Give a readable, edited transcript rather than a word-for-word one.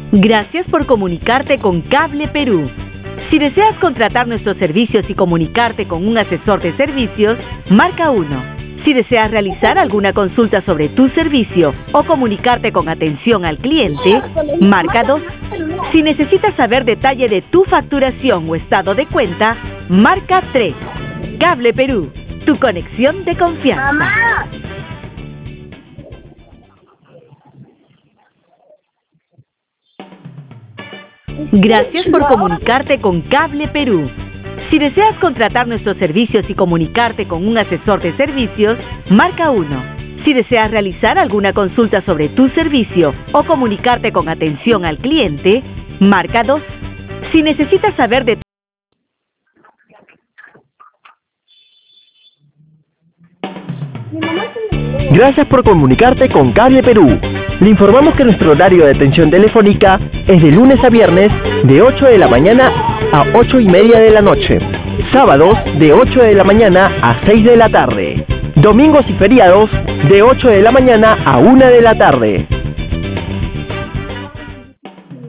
Gracias por comunicarte con Cable Perú. Si deseas contratar nuestros servicios y comunicarte con un asesor de servicios, marca 1. Si deseas realizar alguna consulta sobre tu servicio o comunicarte con atención al cliente, marca 2. Si necesitas saber detalle de tu facturación o estado de cuenta, marca 3. Cable Perú, tu conexión de confianza. ¡Mamá! Gracias por comunicarte con Cable Perú. Si deseas contratar nuestros servicios y comunicarte con un asesor de servicios, marca 1. Si deseas realizar alguna consulta sobre tu servicio o comunicarte con atención al cliente, marca 2. Si necesitas saber de... Gracias por comunicarte con Cable Perú. Le informamos que nuestro horario de atención telefónica es de lunes a viernes de 8 de la mañana a 8:30 de la noche. Sábados de 8 de la mañana a 6 de la tarde. Domingos y feriados de 8 de la mañana a 1 de la tarde.